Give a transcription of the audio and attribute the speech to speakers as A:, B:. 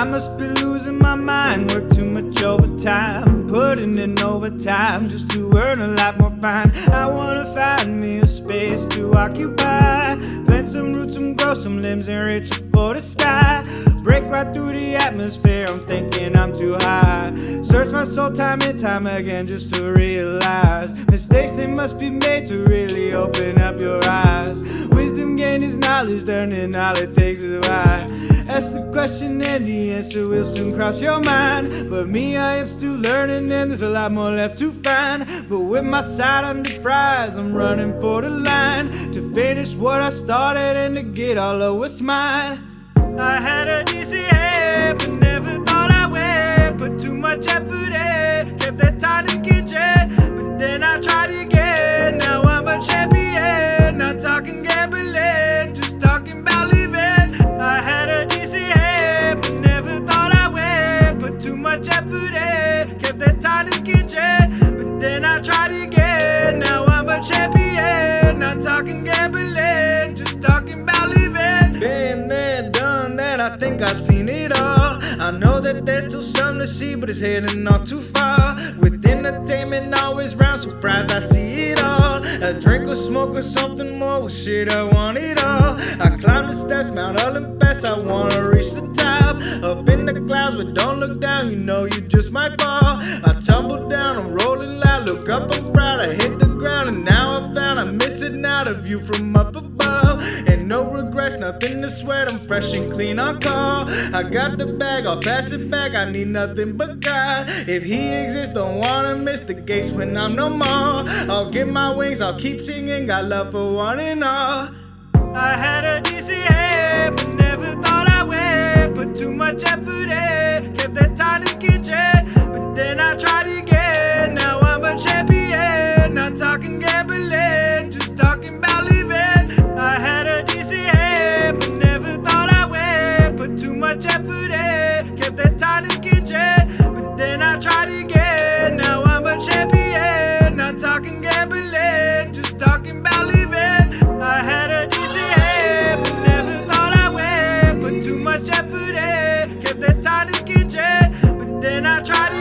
A: I must be losing my mind, work too much overtime, putting in overtime just to earn a lot more fine. I wanna find me a space to occupy, plant some roots, some grow some limbs and reach for the sky. Break right through the atmosphere, I'm thinking I'm too high. Search my soul time and time again just to realize mistakes they must be made to really open up your eyes. Wisdom gained is knowledge, learning all it takes is why. Ask the question and the answer will soon cross your mind. But me, I am still learning and there's a lot more left to find. But with my side on the prize, I'm running for the line, to finish what I started and to get all of what's mine. I had a decent head, but never thought I would put too much effort in, kept that tight in the kitchen. But then I tried again, now I'm a champion. Not talking gambling, just talking about living. I had a decent head, but never thought I would put too much effort in, kept that tight in the kitchen. But then I tried again, now I'm a champion. Not talking gambling, just talking about living. Been there, done that, I think I've seen it all. I know that there's still something to see, but it's heading not too far. With entertainment always round, surprised I see it all. A drink or smoke or something more, well shit, I want it all. I climb the steps, Mount Olympus, I wanna reach the top. Up in the clouds, but don't look down, you know you just might fall. I tumble down, I'm rolling loud, look up, I'm proud, I hit the ground, and now I found I'm missing out a view from up above. And no regrets, nothing to sweat, I'm fresh and clean on call. I got the bag, I'll pass it back, I need nothing but God. If He exists, don't wanna miss the gates when I'm no more. I'll get my wings, I'll keep singing, got love for one and all. I had a decent head, but never thought I would put too much effort in, kept that tight in the kitchen. But then I tried again, now I'm a champion. Not talking gambling, just talking about living. I had a decent head, but never thought I would put too much effort in, kept that tight in the kitchen. But then I tried again, now I'm a champion. Not talking gambling, just talking about living. I had a decent head, but never thought I would put too much effort in, kept that tight in the kitchen. But then I tried